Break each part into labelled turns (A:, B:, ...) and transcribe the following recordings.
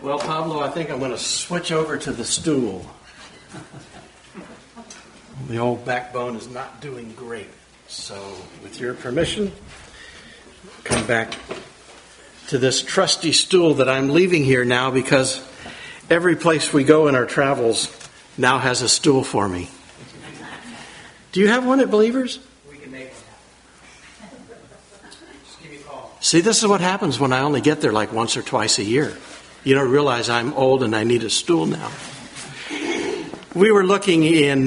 A: Well, Pablo, I think I'm going to switch over to the stool. The old backbone is not doing great. So, with your permission, come back to this trusty stool that I'm leaving here now because every place we go in our travels now has a stool for me. Do you have one at Believers?
B: We can make one. Just give me a call.
A: See, this is what happens when I only get there like once or twice a year. You don't realize I'm old and I need a stool now. We were looking in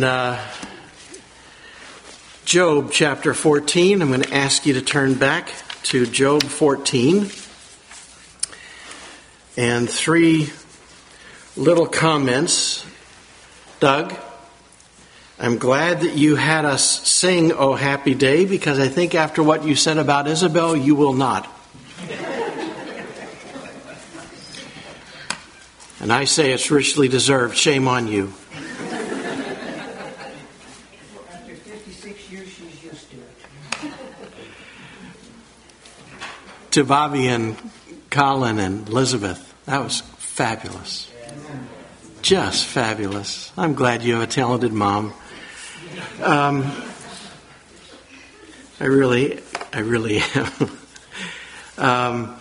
A: Job chapter 14. I'm going to ask you to turn back to Job 14. And 3 little comments. Doug, I'm glad that you had us sing "Oh Happy Day," because I think after what you said about Isabel, you will not. And I say it's richly deserved. Shame on you.
B: After 56 years, she's used to it.
A: To Bobby and Colin and Elizabeth, that was fabulous. Just fabulous. I'm glad you have a talented mom. I really am.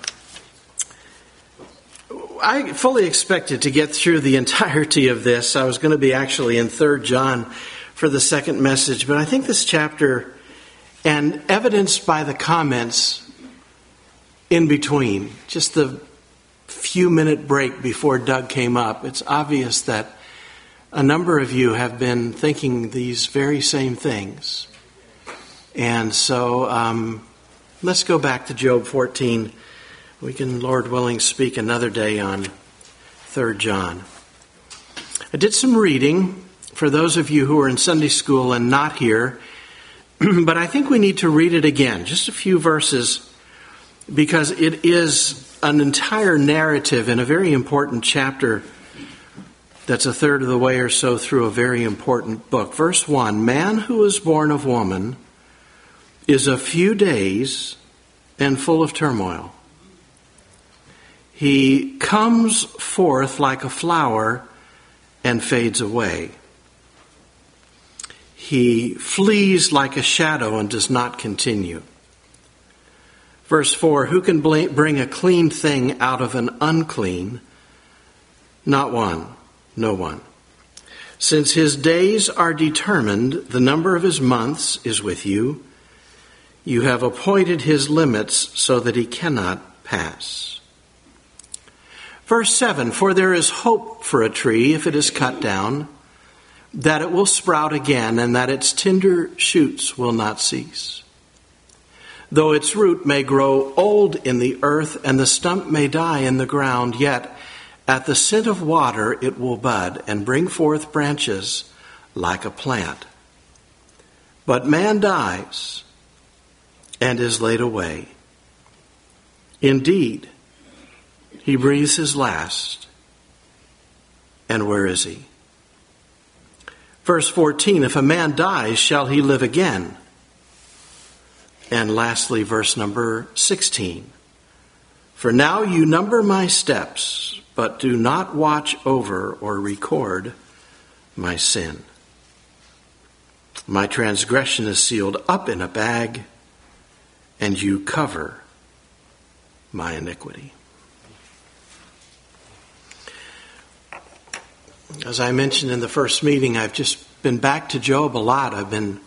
A: I fully expected to get through the entirety of this. I was going to be actually in 3 John for the second message, but I think this chapter, and evidenced by the comments in between, just the few-minute break before Doug came up, it's obvious that a number of you have been thinking these very same things. And so let's go back to Job 14. We can, Lord willing, speak another day on 3 John. I did some reading for those of you who are in Sunday school and not here, but I think we need to read it again, just a few verses, because it is an entire narrative in a very important chapter that's a third of the way or so through a very important book. Verse 1, man who is born of woman is a few days and full of turmoil. He comes forth like a flower and fades away. He flees like a shadow and does not continue. Verse 4, who can bring a clean thing out of an unclean? Not one, no one. Since his days are determined, the number of his months is with you. You have appointed his limits so that he cannot pass. Verse 7, for there is hope for a tree if it is cut down, that it will sprout again and that its tender shoots will not cease. Though its root may grow old in the earth and the stump may die in the ground, yet at the scent of water it will bud and bring forth branches like a plant. But man dies and is laid away. Indeed, he breathes his last. And where is he? Verse 14, if a man dies, shall he live again? And lastly, verse number 16. For now you number my steps, but do not watch over or record my sin. My transgression is sealed up in a bag, and you cover my iniquity. As I mentioned in the first meeting, I've just been back to Job a lot. I've been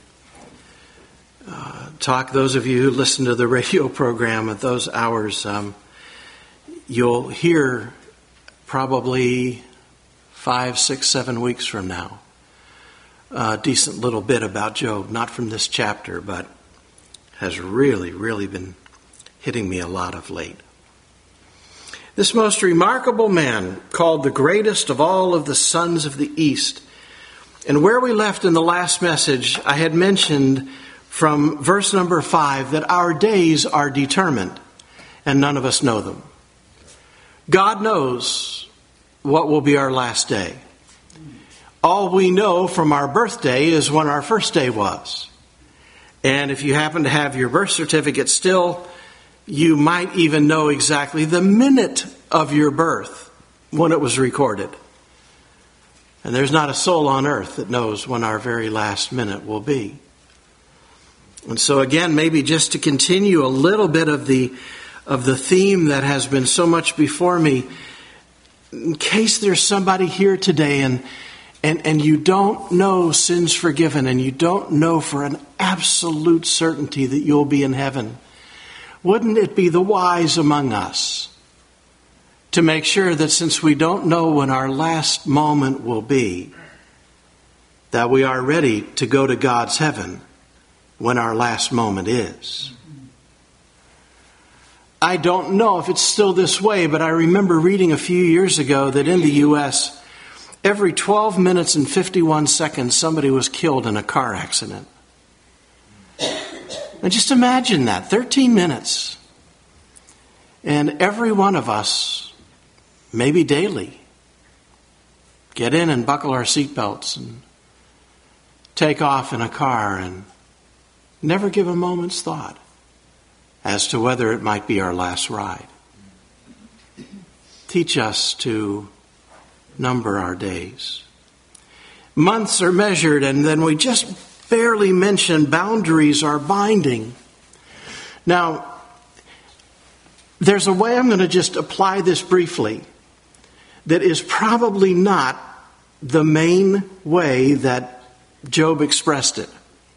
A: those of you who listen to the radio program at those hours, you'll hear probably 5, 6, 7 weeks from now a decent little bit about Job, not from this chapter, but has really, really been hitting me a lot of late. This most remarkable man, called the greatest of all of the sons of the East. And where we left in the last message, I had mentioned from verse number 5 that our days are determined and none of us know them. God knows what will be our last day. All we know from our birthday is when our first day was. And if you happen to have your birth certificate still, you might even know exactly the minute of your birth when it was recorded. And there's not a soul on earth that knows when our very last minute will be. And so again, maybe just to continue a little bit of the theme that has been so much before me, in case there's somebody here today and you don't know sins forgiven, and you don't know for an absolute certainty that you'll be in heaven, wouldn't it be the wise among us to make sure that since we don't know when our last moment will be, that we are ready to go to God's heaven when our last moment is? I don't know if it's still this way, but I remember reading a few years ago that in the U.S., every 12 minutes and 51 seconds, somebody was killed in a car accident. And just imagine that, 13 minutes. And every one of us, maybe daily, get in and buckle our seatbelts and take off in a car and never give a moment's thought as to whether it might be our last ride. Teach us to number our days. Months are measured, and then we just barely mention boundaries are binding. Now, there's a way I'm going to just apply this briefly that is probably not the main way that Job expressed it.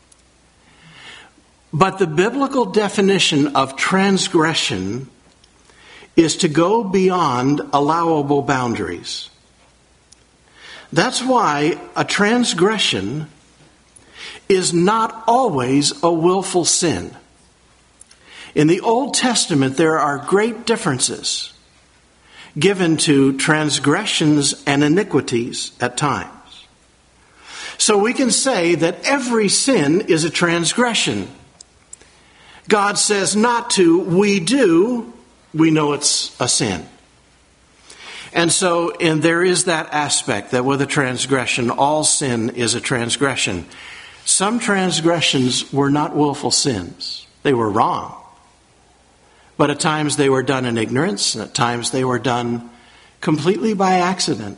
A: But the biblical definition of transgression is to go beyond allowable boundaries. That's why a transgression is not always a willful sin. In the Old Testament, there are great differences given to transgressions and iniquities at times. So we can say that every sin is a transgression. God says not to, we do, we know it's a sin. And there is that aspect that with a transgression, all sin is a transgression. Some transgressions were not willful sins. They were wrong. But at times they were done in ignorance, and at times they were done completely by accident.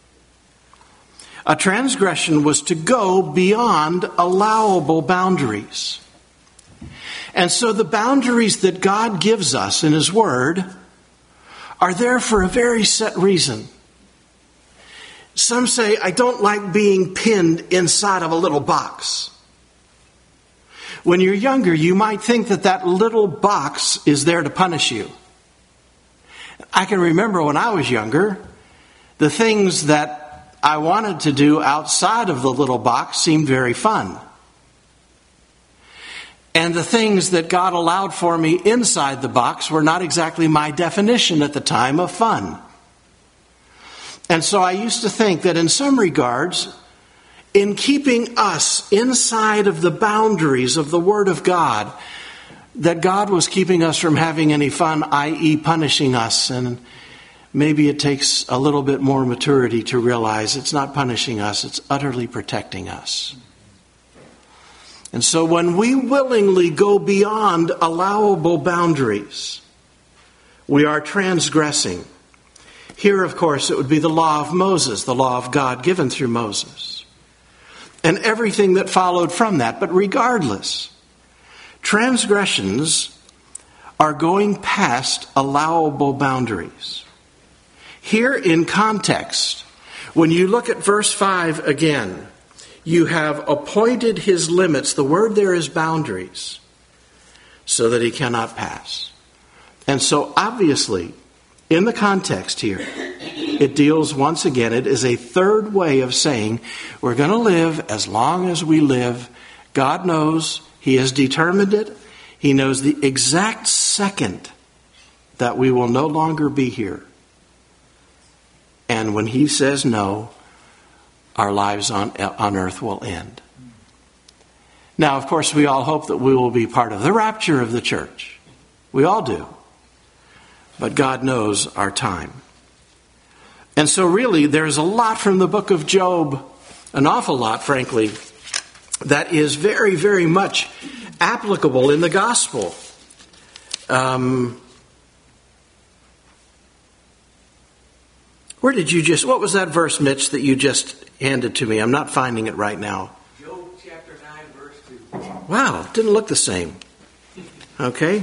A: A transgression was to go beyond allowable boundaries. And so the boundaries that God gives us in His Word are there for a very set reason. Some say, I don't like being pinned inside of a little box. When you're younger, you might think that little box is there to punish you. I can remember when I was younger, the things that I wanted to do outside of the little box seemed very fun. And the things that God allowed for me inside the box were not exactly my definition at the time of fun. And so I used to think that in some regards, in keeping us inside of the boundaries of the Word of God, that God was keeping us from having any fun, i.e. punishing us. And maybe it takes a little bit more maturity to realize it's not punishing us, it's utterly protecting us. And so when we willingly go beyond allowable boundaries, we are transgressing. Here, of course, it would be the law of Moses, the law of God given through Moses, and everything that followed from that. But regardless, transgressions are going past allowable boundaries. Here in context, when you look at verse 5 again, you have appointed his limits. The word there is boundaries, so that he cannot pass. And so obviously, in the context here, it deals once again, it is a third way of saying we're going to live as long as we live. God knows, He has determined it. He knows the exact second that we will no longer be here. And when He says no, our lives on earth will end. Now, of course, we all hope that we will be part of the rapture of the church. We all do. But God knows our time. And so really, there's a lot from the book of Job, an awful lot, frankly, that is very, very much applicable in the gospel. What was that verse, Mitch, that you just handed to me? I'm not finding it right now.
C: Job chapter 9, verse 2.
A: Wow, didn't look the same. Okay.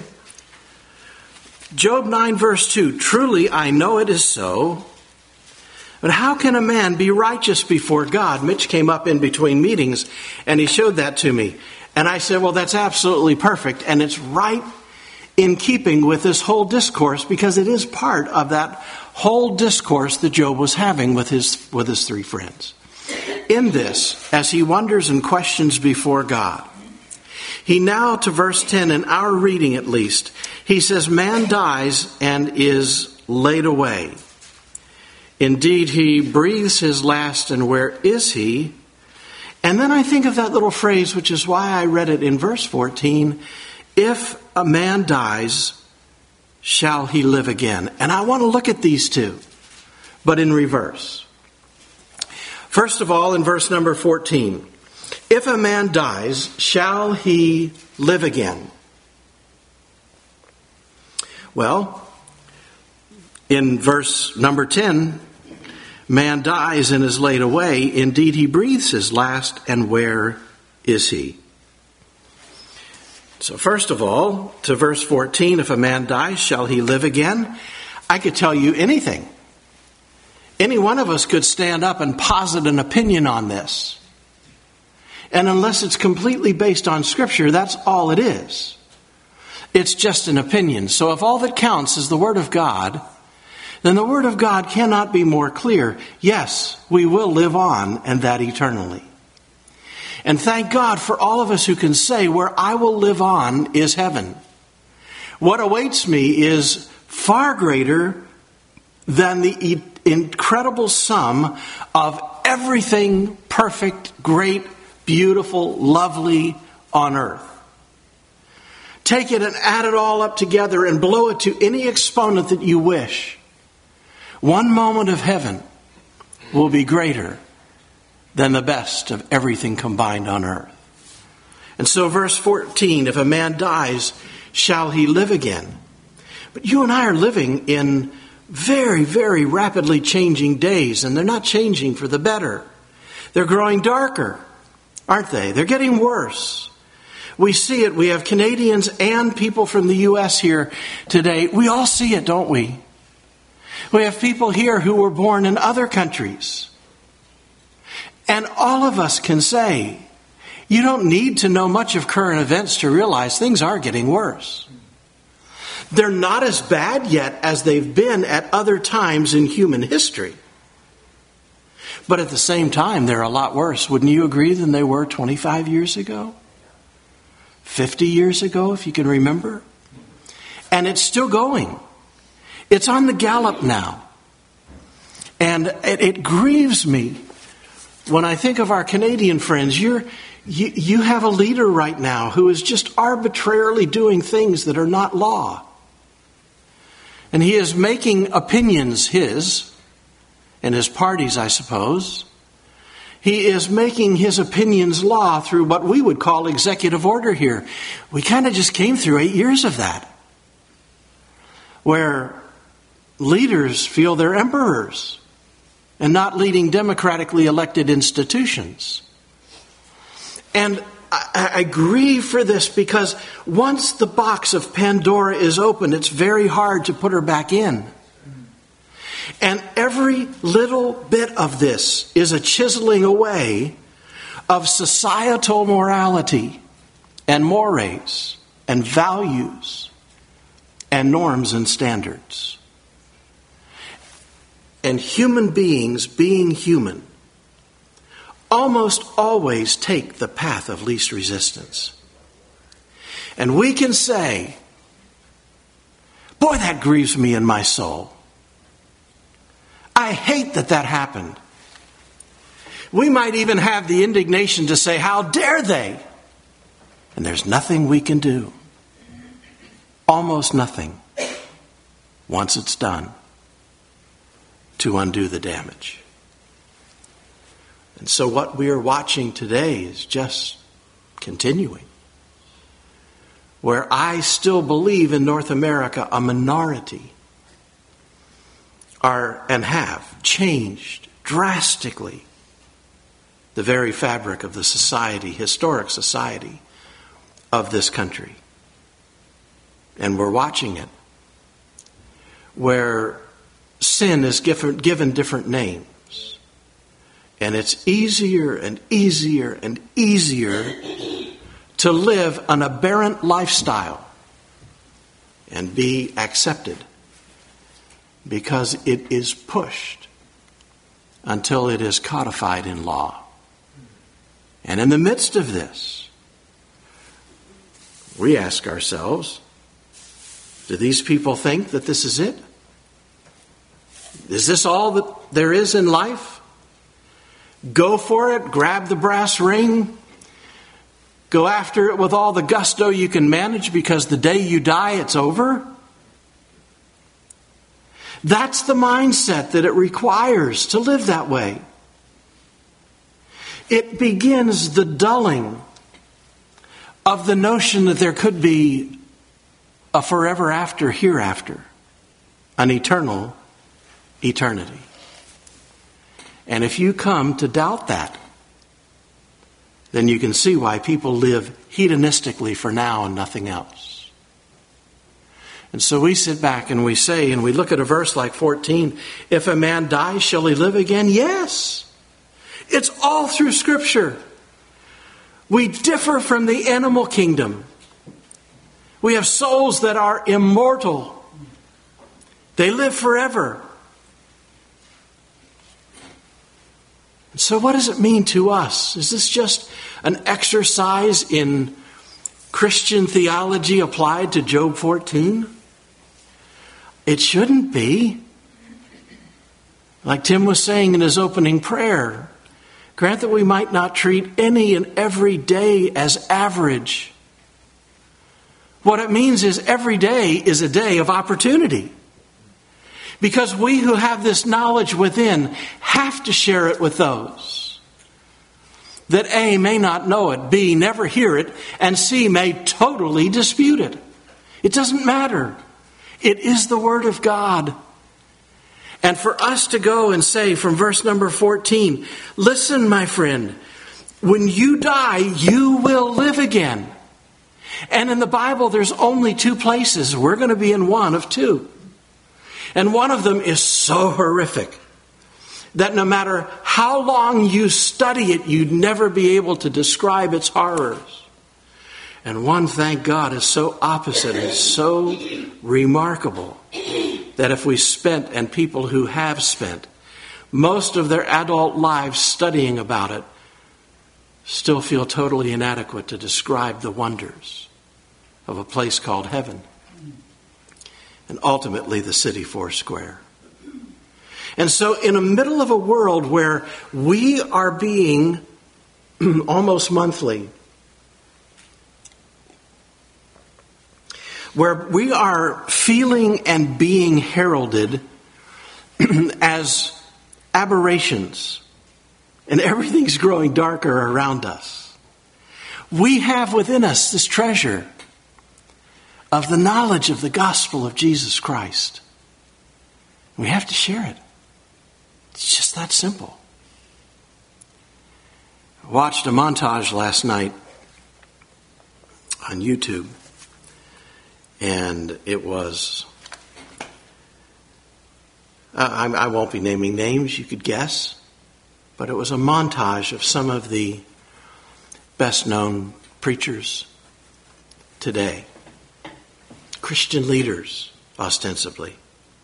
A: Job 9, verse 2. Truly, I know it is so. But how can a man be righteous before God? Mitch came up in between meetings and he showed that to me. And I said, well, that's absolutely perfect. And it's right in keeping with this whole discourse, because it is part of that whole discourse that Job was having with his three friends. In this, as he wonders and questions before God, he now, to verse 10, in our reading at least, he says, man dies and is laid away. Indeed, he breathes his last, and where is he? And then I think of that little phrase, which is why I read it in verse 14, if a man dies, shall he live again? And I want to look at these two, but in reverse. First of all, in verse number 14, if a man dies, shall he live again? Well, in verse number 10, man dies and is laid away. Indeed, he breathes his last, and where is he? So first of all, to verse 14, if a man dies, shall he live again? I could tell you anything. Any one of us could stand up and posit an opinion on this. And unless it's completely based on Scripture, that's all it is. It's just an opinion. So if all that counts is the Word of God, then the Word of God cannot be more clear. Yes, we will live on, and that eternally. And thank God for all of us who can say, where I will live on is heaven. What awaits me is far greater than the incredible sum of everything perfect, great, beautiful, lovely on earth. Take it and add it all up together and blow it to any exponent that you wish. One moment of heaven will be greater than the best of everything combined on earth. And so verse 14, if a man dies, shall he live again? But you and I are living in very, very rapidly changing days, and they're not changing for the better. They're growing darker, aren't they? They're getting worse. We see it. We have Canadians and people from the U.S. here today. We all see it, don't we? We have people here who were born in other countries. And all of us can say, you don't need to know much of current events to realize things are getting worse. They're not as bad yet as they've been at other times in human history. But at the same time, they're a lot worse. Wouldn't you agree than they were 25 years ago? 50 years ago, if you can remember? And it's still going. It's on the gallop now. And it grieves me when I think of our Canadian friends. You have a leader right now who is just arbitrarily doing things that are not law. And he is making opinions his, and his party's, I suppose. He is making his opinions law through what we would call executive order here. We kind of just came through 8 years of that, where leaders feel they're emperors and not leading democratically elected institutions. And I grieve for this, because once the box of Pandora is opened, it's very hard to put her back in. And every little bit of this is a chiseling away of societal morality and mores and values and norms and standards. And human beings, being human, almost always take the path of least resistance. And we can say, boy, that grieves me in my soul. I hate that happened. We might even have the indignation to say, how dare they? And there's nothing we can do. Almost nothing. Once it's done, to undo the damage. And so what we are watching today is just continuing. Where I still believe in North America, a minority are and have changed drastically the very fabric of the society, historic society of this country. And we're watching it, where sin is given different names. And it's easier and easier and easier to live an aberrant lifestyle and be accepted, because it is pushed until it is codified in law. And in the midst of this, we ask ourselves, do these people think that this is it? Is this all that there is in life? Go for it, grab the brass ring, go after it with all the gusto you can manage, because the day you die, it's over? That's the mindset that it requires to live that way. It begins the dulling of the notion that there could be a forever after, hereafter, an eternal eternity. And if you come to doubt that, then you can see why people live hedonistically for now and nothing else. And so we sit back and we say, and we look at a verse like 14, if a man dies, shall he live again? Yes. It's all through Scripture. We differ from the animal kingdom. We have souls that are immortal. They live forever. So what does it mean to us? Is this just an exercise in Christian theology applied to Job 14? It shouldn't be. Like Tim was saying in his opening prayer, grant that we might not treat any and every day as average. What it means is every day is a day of opportunity. Because we who have this knowledge within have to share it with those that A, may not know it, B, never hear it, and C, may totally dispute it. It doesn't matter. It is the Word of God. And for us to go and say from verse number 14, listen, my friend, when you die, you will live again. And in the Bible, there's only two places. We're going to be in one of two. And one of them is so horrific that no matter how long you study it, you'd never be able to describe its horrors. And one, thank God, is so opposite and so remarkable that if we spent, and people who have spent, most of their adult lives studying about it, still feel totally inadequate to describe the wonders of a place called heaven. And ultimately the city foursquare. And so in the middle of a world where we are being almost monthly, where we are feeling and being heralded as aberrations, and everything's growing darker around us, we have within us this treasure of the knowledge of the gospel of Jesus Christ. We have to share it. It's just that simple. I watched a montage last night on YouTube, and it was, I won't be naming names, you could guess, but it was a montage of some of the best known preachers today. Christian leaders, ostensibly.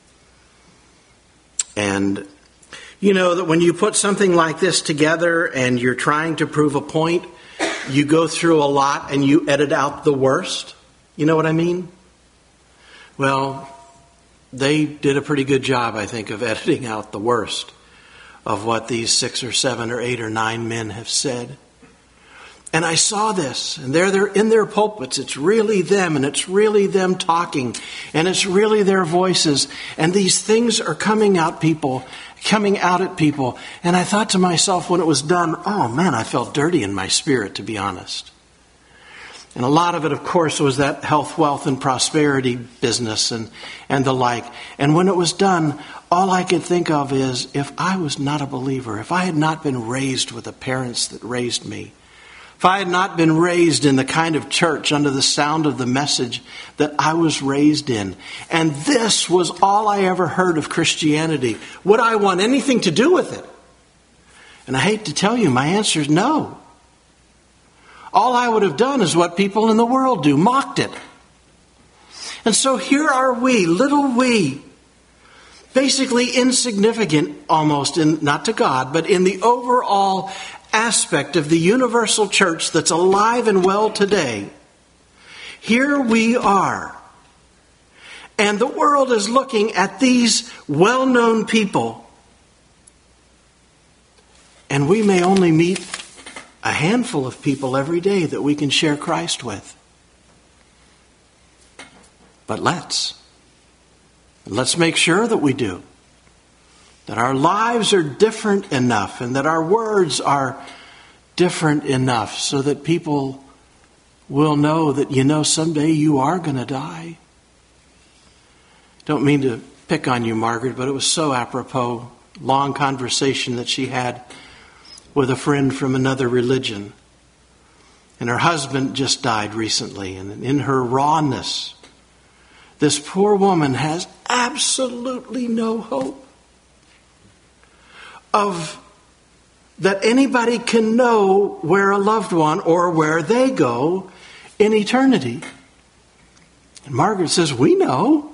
A: And you know that when you put something like this together and you're trying to prove a point, you go through a lot and you edit out the worst. You know what I mean? Well, they did a pretty good job, I think, of editing out the worst of what these 6 or 7 or 8 or 9 men have said. And I saw this, and they're in their pulpits. It's really them, and it's really them talking, and it's really their voices. And these things are coming out at people. And I thought to myself when it was done, oh man, I felt dirty in my spirit, to be honest. And a lot of it, of course, was that health, wealth, and prosperity business and the like. And when it was done, all I could think of is, if I was not a believer, if I had not been raised with the parents that raised me, if I had not been raised in the kind of church under the sound of the message that I was raised in, and this was all I ever heard of Christianity, would I want anything to do with it? And I hate to tell you, my answer is no. All I would have done is what people in the world do, mocked it. And so here are we, little we, basically insignificant almost, not to God, but in the overall aspect of the universal church that's alive and well today. Here we are. And the world is looking at these well-known people. And we may only meet a handful of people every day that we can share Christ with. But let's make sure that we do. That our lives are different enough and that our words are different enough so that people will know that, someday you are going to die. Don't mean to pick on you, Margaret, but it was so apropos. Long conversation that she had with a friend from another religion. And her husband just died recently. And in her rawness, this poor woman has absolutely no hope of that anybody can know where a loved one or where they go in eternity. And Margaret says, we know.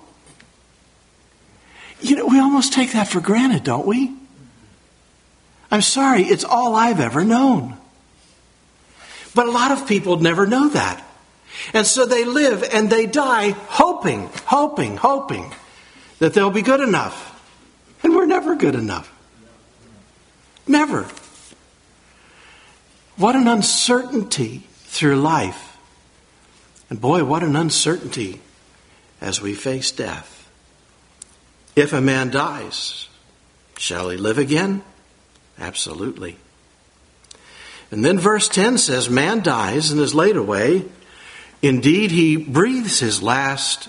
A: We almost take that for granted, don't we? I'm sorry, it's all I've ever known. But a lot of people never know that. And so they live and they die hoping that they'll be good enough. And we're never good enough. Never. What an uncertainty through life. And boy, what an uncertainty as we face death. If a man dies, shall he live again? Absolutely. And then verse 10 says, man dies and is laid away. Indeed, he breathes his last.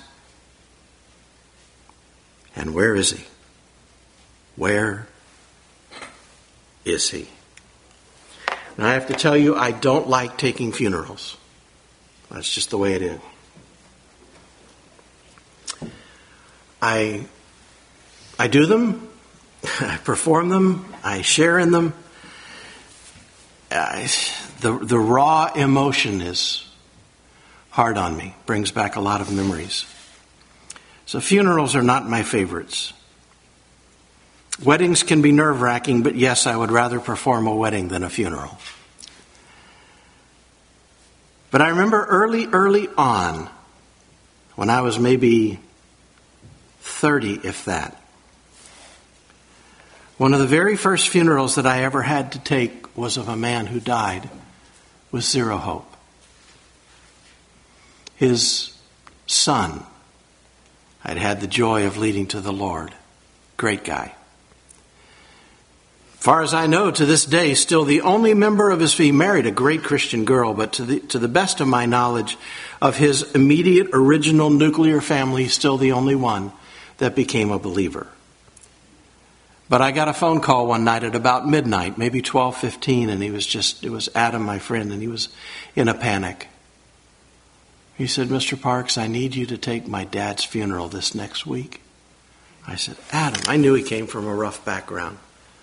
A: And where is he? Where is he? And I have to tell you, I don't like taking funerals. That's just the way it is. I do them. I perform them. I share in them. The raw emotion is hard on me. Brings back a lot of memories. So funerals are not my favorites. Weddings can be nerve-wracking, but yes, I would rather perform a wedding than a funeral. But I remember early on, when I was maybe 30, if that, one of the very first funerals that I ever had to take was of a man who died with zero hope. His son I'd had the joy of leading to the Lord. Great guy. Far as I know, to this day, still the only member of his family. He married a great Christian girl, but to the best of my knowledge of his immediate original nuclear family, still the only one that became a believer. But I got a phone call one night at about midnight, maybe 12:15, and it was Adam, my friend, and he was in a panic. He said, Mr. Parks, I need you to take my dad's funeral this next week. I said, Adam, I knew he came from a rough background.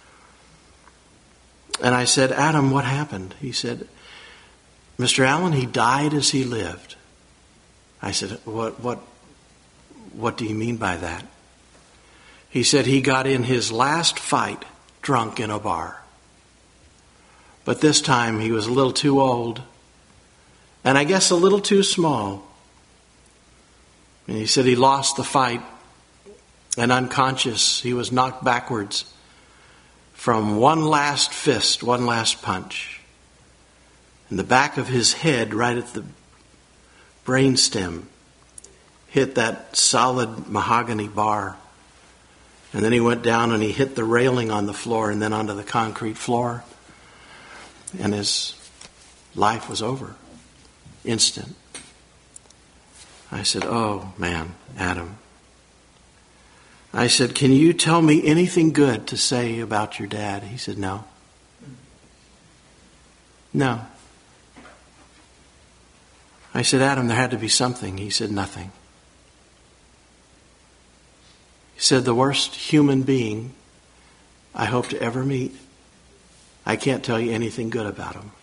A: And I said, Adam, what happened? He said, Mr. Allen, he died as he lived. I said, what do you mean by that? He said he got in his last fight drunk in a bar. But this time he was a little too old, and I guess a little too small. And he said he lost the fight, and unconscious, he was knocked backwards from one last fist, one last punch. And the back of his head, right at the brainstem, hit that solid mahogany bar. And then he went down and he hit the railing on the floor and then onto the concrete floor. And his life was over. Instant. I said, "Oh, man, Adam." I said, "Can you tell me anything good to say about your dad?" He said, "No." "No." I said, "Adam, there had to be something." He said, "Nothing." He said, "The worst human being I hope to ever meet, I can't tell you anything good about him."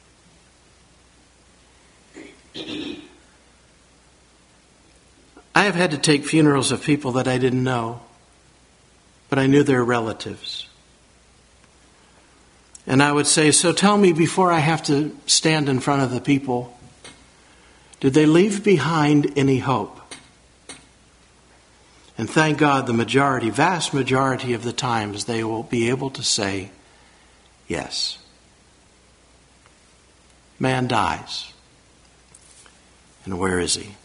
A: I have had to take funerals of people that I didn't know, but I knew their relatives. And I would say, "So tell me, before I have to stand in front of the people, did they leave behind any hope?" And thank God, the vast majority of the times, they will be able to say, yes. Man dies. And where is he?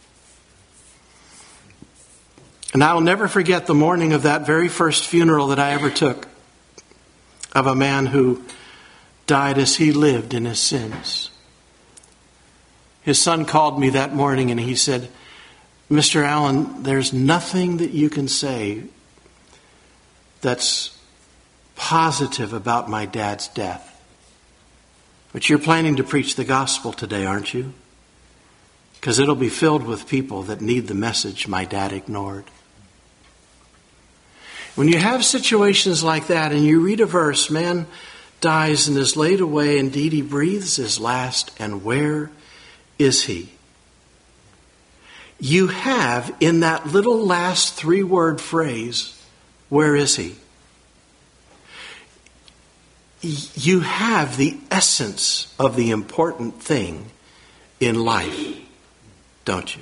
A: And I will never forget the morning of that very first funeral that I ever took of a man who died as he lived in his sins. His son called me that morning and he said, "Mr. Allen, there's nothing that you can say that's positive about my dad's death. But you're planning to preach the gospel today, aren't you? Because it'll be filled with people that need the message my dad ignored." When you have situations like that and you read a verse, "Man dies and is laid away, indeed he breathes his last, and where is he?" You have in that little last 3-word phrase, "Where is he?" You have the essence of the important thing in life, don't you?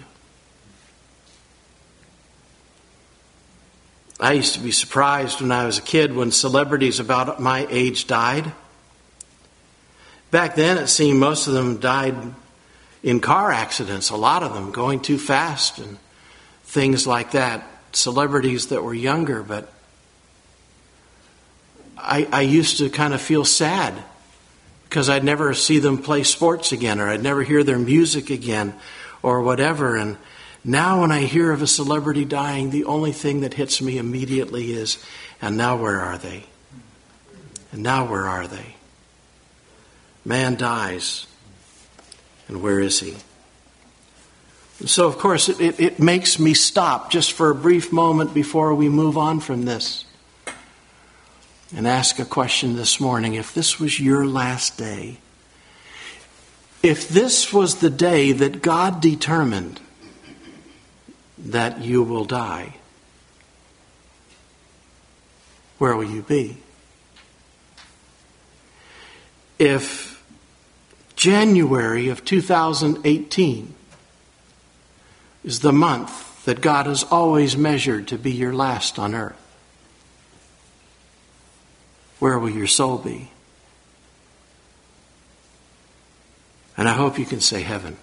A: I used to be surprised when I was a kid when celebrities about my age died. Back then it seemed most of them died in car accidents, a lot of them going too fast and things like that. Celebrities that were younger, but I used to kind of feel sad because I'd never see them play sports again, or I'd never hear their music again or whatever. And now when I hear of a celebrity dying, the only thing that hits me immediately is, "And now where are they? And now where are they?" Man dies. And where is he? And so, of course, it makes me stop just for a brief moment before we move on from this and ask a question this morning. If this was your last day, if this was the day that God determined that you will die, where will you be? If January of 2018 is the month that God has always measured to be your last on earth, where will your soul be? And I hope you can say heaven.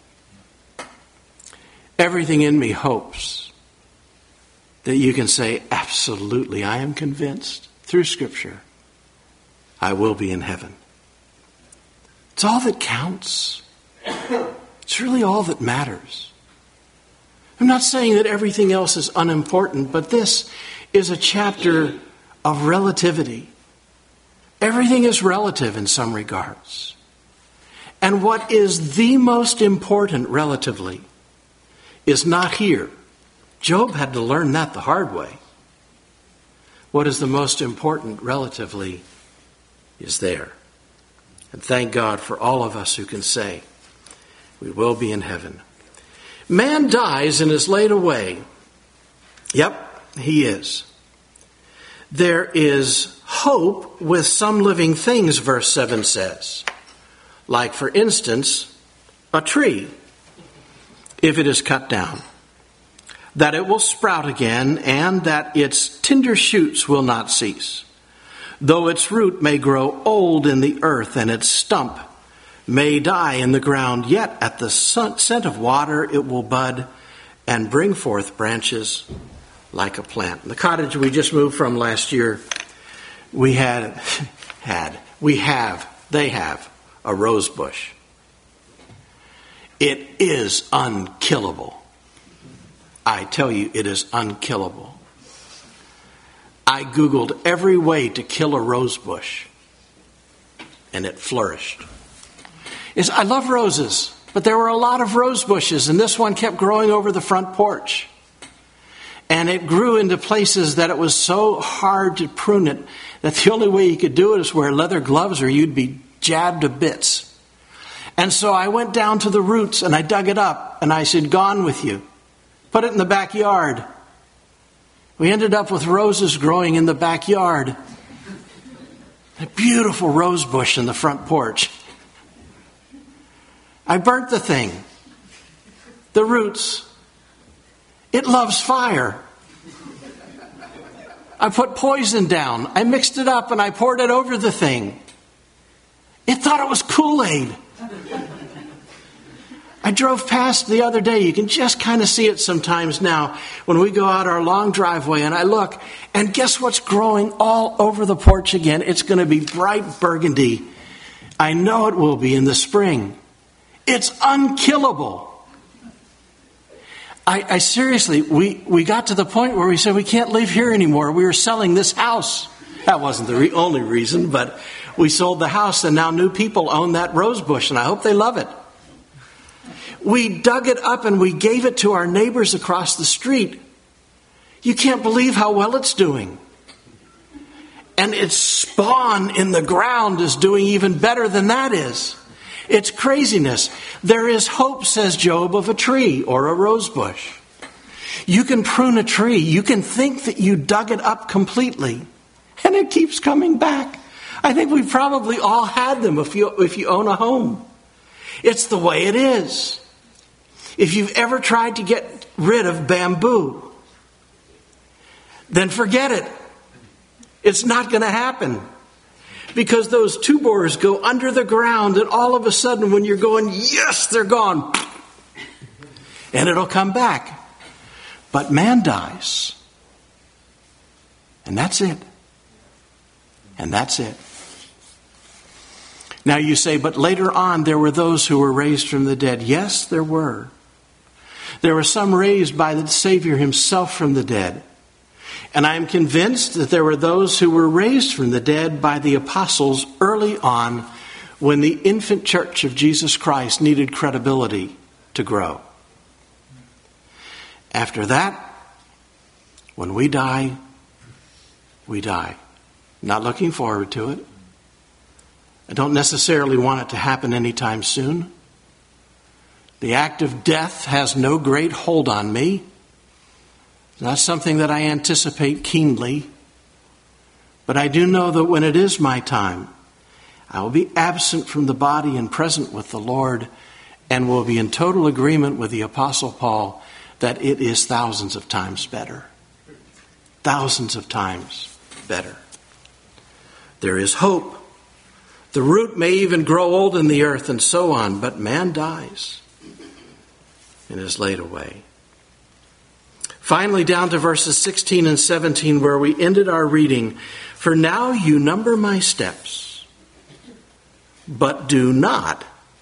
A: Everything in me hopes that you can say, absolutely, I am convinced through Scripture I will be in heaven. It's all that counts. It's really all that matters. I'm not saying that everything else is unimportant, but this is a chapter of relativity. Everything is relative in some regards. And what is the most important relatively is not here. Job had to learn that the hard way. What is the most important relatively is there. And thank God for all of us who can say, we will be in heaven. Man dies and is laid away. Yep, he is. There is hope with some living things, verse 7 says. Like, for instance, a tree, if it is cut down, that it will sprout again, and that its tender shoots will not cease. Though its root may grow old in the earth, and its stump may die in the ground, yet at the scent of water it will bud and bring forth branches like a plant. In the cottage we just moved from last year, they have a rose bush. It is unkillable. I tell you, it is unkillable. I Googled every way to kill a rose bush, and it flourished. I love roses, but there were a lot of rose bushes, and this one kept growing over the front porch. And it grew into places that it was so hard to prune it that the only way you could do it is wear leather gloves or you'd be jabbed to bits. And so I went down to the roots and I dug it up and I said, "Gone with you." Put it in the backyard. We ended up with roses growing in the backyard. A beautiful rose bush in the front porch. I burnt the thing. The roots. It loves fire. I put poison down. I mixed it up and I poured it over the thing. It thought it was Kool-Aid. I drove past the other day. You can just kind of see it sometimes now when we go out our long driveway and I look, and guess what's growing all over the porch again? It's going to be bright burgundy. I know it will be in the spring. It's unkillable. I seriously, we got to the point where we said we can't live here anymore. We were selling this house. That wasn't the only reason, but we sold the house and now new people own that rose bush and I hope they love it. We dug it up and we gave it to our neighbors across the street. You can't believe how well it's doing. And its spawn in the ground is doing even better than that is. It's craziness. There is hope, says Job, of a tree or a rose bush. You can prune a tree. You can think that you dug it up completely. And it keeps coming back. I think we probably all had them if you own a home. It's the way it is. If you've ever tried to get rid of bamboo, then forget it. It's not going to happen. Because those tubers go under the ground and all of a sudden when you're going, yes, they're gone. And it'll come back. But man dies. And that's it. And that's it. Now you say, but later on there were those who were raised from the dead. Yes, there were. There were some raised by the Savior himself from the dead. And I am convinced that there were those who were raised from the dead by the apostles early on when the infant church of Jesus Christ needed credibility to grow. After that, when we die, we die. Not looking forward to it. I don't necessarily want it to happen anytime soon. The act of death has no great hold on me. It's not something that I anticipate keenly. But I do know that when it is my time, I will be absent from the body and present with the Lord, and will be in total agreement with the Apostle Paul that it is thousands of times better. Thousands of times better. There is hope. The root may even grow old in the earth and so on, but man dies and is laid away. Finally, down to verses 16 and 17 where we ended our reading. For now you number my steps, but do not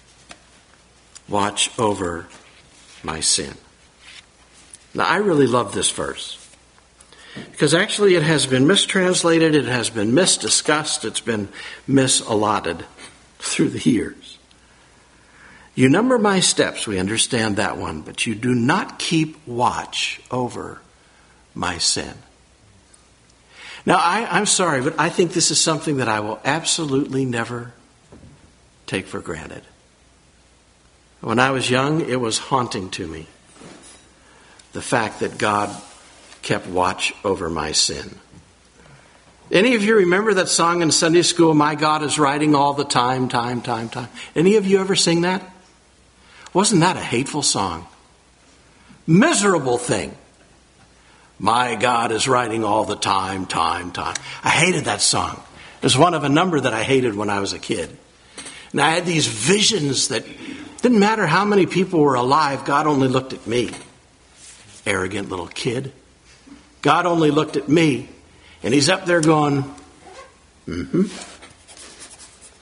A: watch over my sin. Now, I really love this verse because actually it has been mistranslated, it has been misdiscussed, it's been misallotted through the years. You number my steps, we understand that one, but you do not keep watch over my sin. Now, I'm sorry, but I think this is something that I will absolutely never take for granted. When I was young, it was haunting to me, the fact that God kept watch over my sin. Any of you remember that song in Sunday school, My God is Writing All the Time, Time, Time, Time? Any of you ever sing that? Wasn't that a hateful song? Miserable thing. My God is writing all the time, time, time. I hated that song. It was one of a number that I hated when I was a kid. And I had these visions that didn't matter how many people were alive, God only looked at me. Arrogant little kid. God only looked at me. And he's up there going, And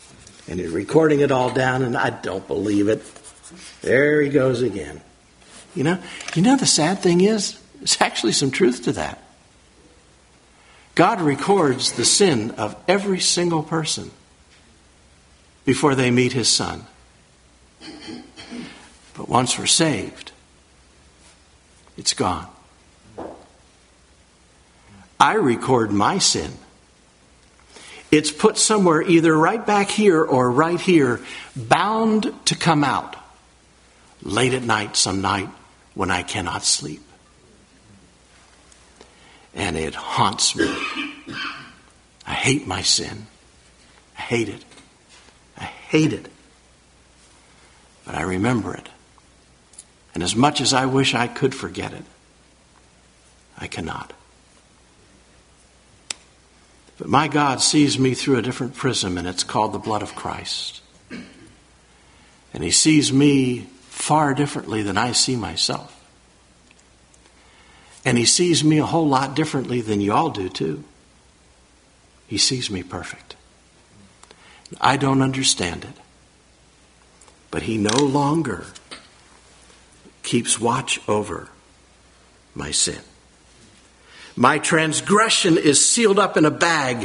A: he's recording it all down, and I don't believe it. There he goes again. You know the sad thing is, there's actually some truth to that. God records the sin of every single person before they meet his Son. But once we're saved, it's gone. I record my sin. It's put somewhere either right back here or right here, bound to come out late at night, some night when I cannot sleep. And it haunts me. I hate my sin. I hate it. I hate it. But I remember it. And as much as I wish I could forget it, I cannot. But my God sees me through a different prism, and it's called the blood of Christ. And he sees me far differently than I see myself. And he sees me a whole lot differently than you all do too. He sees me perfect. I don't understand it. But he no longer keeps watch over my sin. My transgression is sealed up in a bag,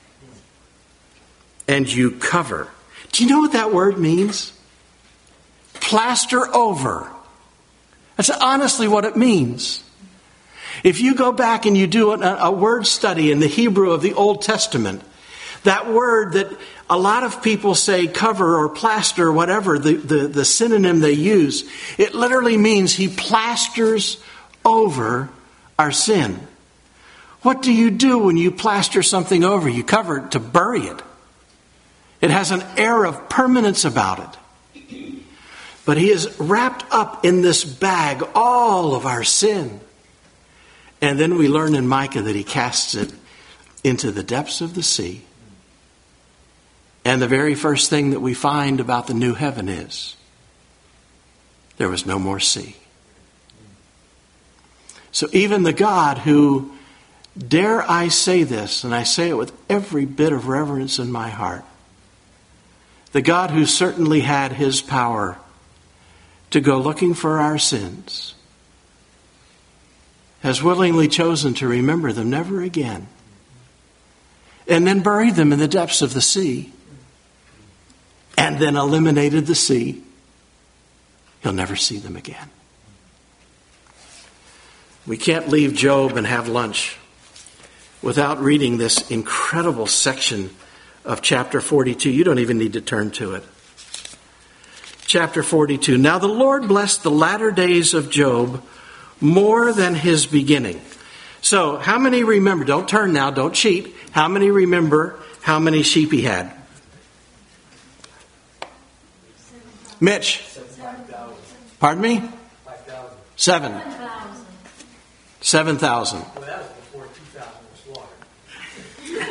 A: and you cover. Do you know what that word means? Plaster over. That's honestly what it means. If you go back and you do a word study in the Hebrew of the Old Testament, that word that a lot of people say cover or plaster or whatever, the synonym they use, it literally means he plasters over our sin. What do you do when you plaster something over? You cover it to bury it. It has an air of permanence about it. But he has wrapped up in this bag all of our sin. And then we learn in Micah that he casts it into the depths of the sea. And the very first thing that we find about the new heaven is there was no more sea. So even the God who, dare I say this, and I say it with every bit of reverence in my heart, the God who certainly had his power to go looking for our sins, has willingly chosen to remember them never again, and then buried them in the depths of the sea, and then eliminated the sea. He'll never see them again. We can't leave Job and have lunch without reading this incredible section of chapter 42. You don't even need to turn to it. Chapter 42. Now the Lord blessed the latter days of Job more than his beginning. So how many remember? Don't turn now, don't cheat. How many remember how many sheep he had? Mitch?
C: 7,000.
A: Pardon me?
C: 5,000.
A: 7,000.
C: Well, that was before 2,000 was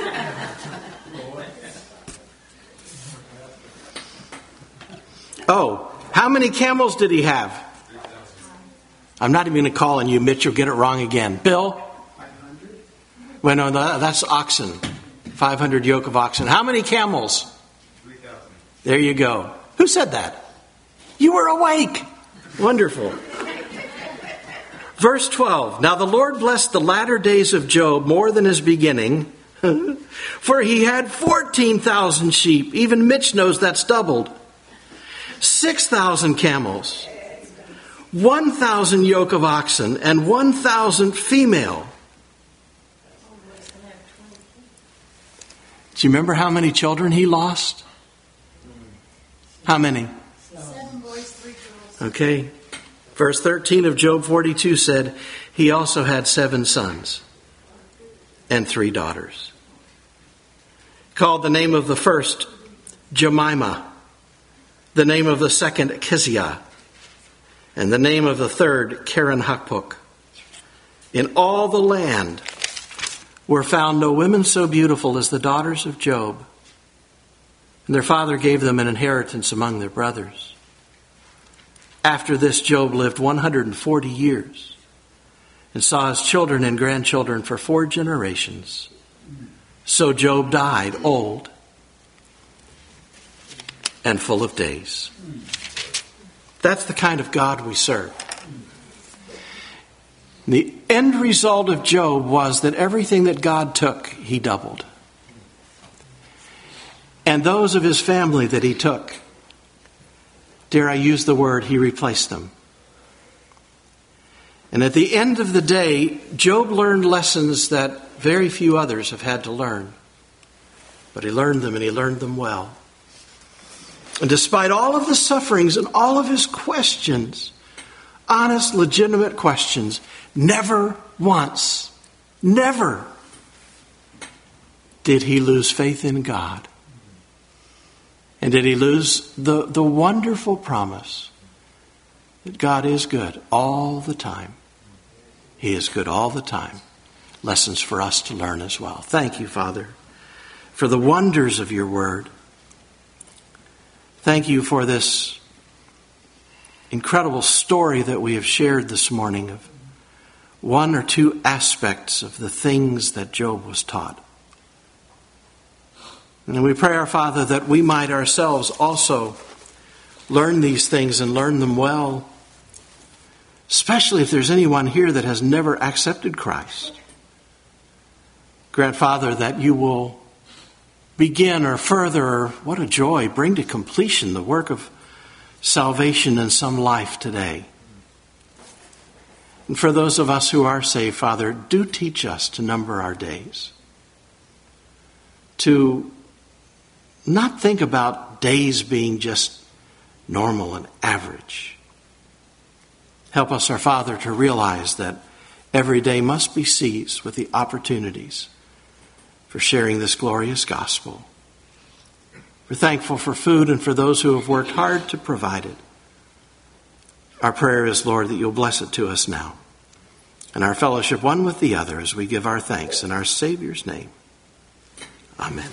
C: slaughtered.
A: Oh, how many camels did he have?
C: 3,000.
A: I'm not even going to call on you, Mitch. You'll get it wrong again. Bill?
C: 500.
A: Well, no, that's oxen. 500 yoke of oxen. How many camels?
C: 3,000.
A: There you go. Who said that? You were awake. Wonderful. Verse 12. Now the Lord blessed the latter days of Job more than his beginning, for he had 14,000 sheep. Even Mitch knows that's doubled. 6,000 camels, 1,000 yoke of oxen, and 1,000 female. Do you remember how many children he lost? How many?
B: 7 boys, 3 girls.
A: Okay. Verse 13 of Job 42 said, he also had 7 sons and 3 daughters. Called the name of the first Jemimah, the name of the second Keziah, and the name of the third Karen Hakpuk. In all the land were found no women so beautiful as the daughters of Job. And their father gave them an inheritance among their brothers. After this, Job lived 140 years and saw his children and grandchildren for 4 generations. So Job died old and full of days. That's the kind of God we serve. And the end result of Job was that everything that God took, he doubled. And those of his family that he took, dare I use the word, he replaced them. And at the end of the day, Job learned lessons that very few others have had to learn. But he learned them, and he learned them well. And despite all of the sufferings and all of his questions, honest, legitimate questions, never once, never did he lose faith in God. And did he lose the wonderful promise that God is good all the time. He is good all the time. Lessons for us to learn as well. Thank you, Father, for the wonders of your word. Thank you for this incredible story that we have shared this morning of one or two aspects of the things that Job was taught. And we pray, our Father, that we might ourselves also learn these things and learn them well, especially if there's anyone here that has never accepted Christ. Grant, Father, that you will begin or further, or what a joy, bring to completion the work of salvation in some life today. And for those of us who are saved, Father, do teach us to number our days. To not think about days being just normal and average. Help us, our Father, to realize that every day must be seized with the opportunities for sharing this glorious gospel. We're thankful for food and for those who have worked hard to provide it. Our prayer is, Lord, that you'll bless it to us now. And our fellowship one with the other as we give our thanks in our Savior's name. Amen.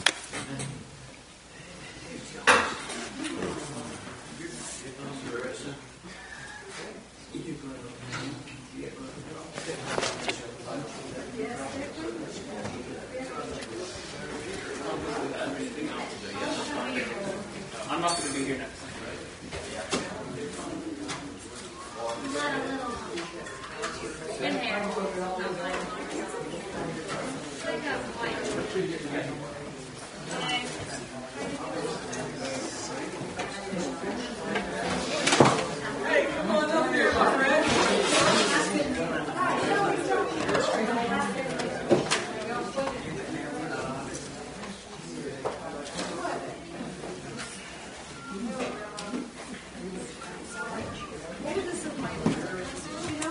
C: I'm not going to be here next time,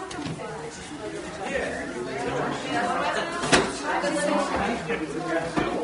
C: right?